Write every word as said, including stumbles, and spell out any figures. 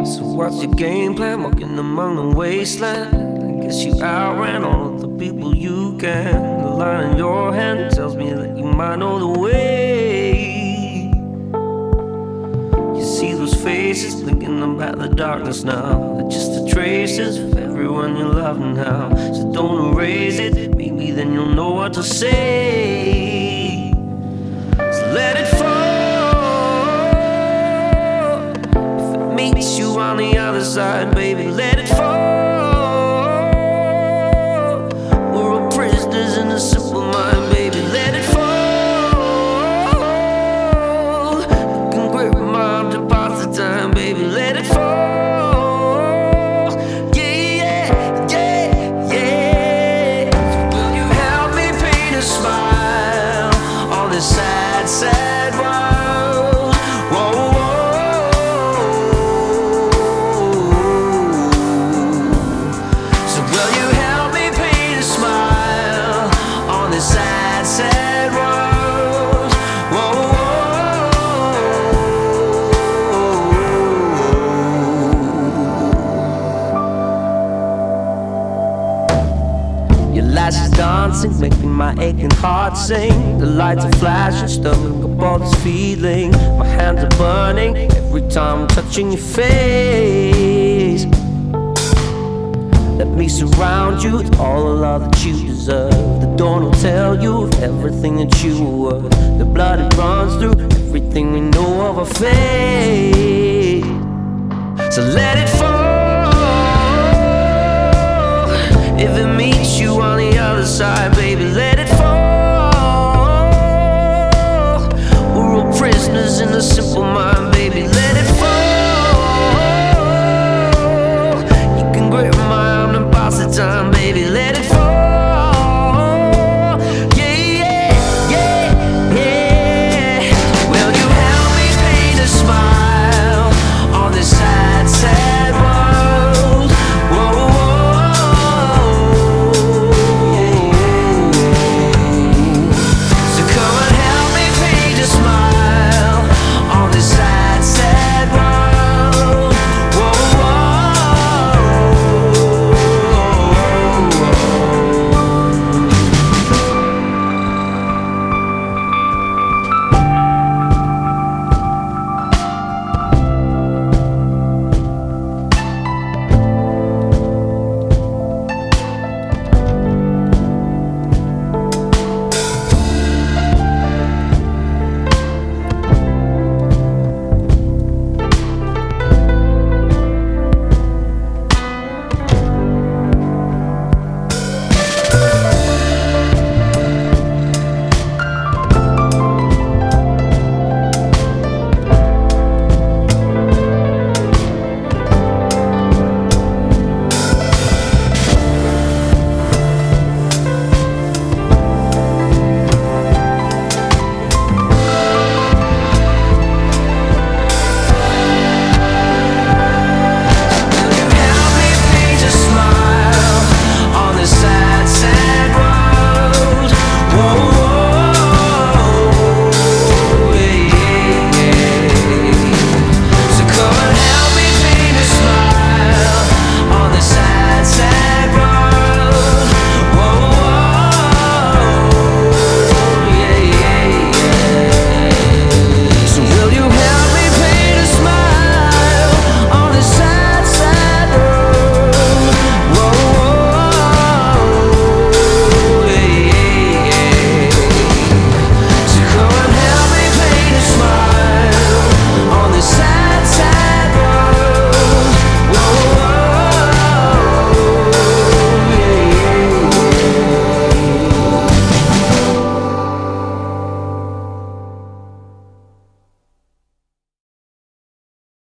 So what's your game plan? Walking among the wasteland. I guess you outran all of the people you can. The line in your hand tells me that you might know the way. You see those faces blinking about the darkness now. They're just the traces of everyone you love now. So don't erase it, maybe then you'll know what to say. So let it fall. If it meets you on the other side, baby, let it fall. In a simple mind, baby, let it fall. You can grip my arm to pass the time, baby, let it fall. Yeah, yeah, yeah, yeah. Will you help me paint a smile on this sad, sad world? Whoa, whoa. So will you help me paint a smile? Sad, sad world. Whoa, whoa. Your lashes dancing, making my aching heart sing. The lights are flashing, stirring up all this feeling. My hands are burning every time I'm touching your face. Let me surround you with all the love that you deserve. The dawn will tell you of everything that you were. The blood it runs through everything we know of our fate. So let